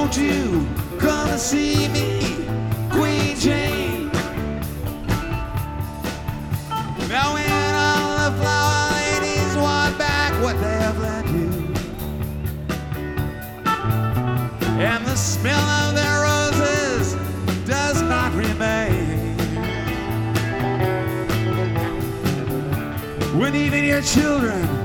won't you come and see me, Queen Jane? Now when all the flower ladies want back what they have lent you, and the smell of their roses does not remain, when even your children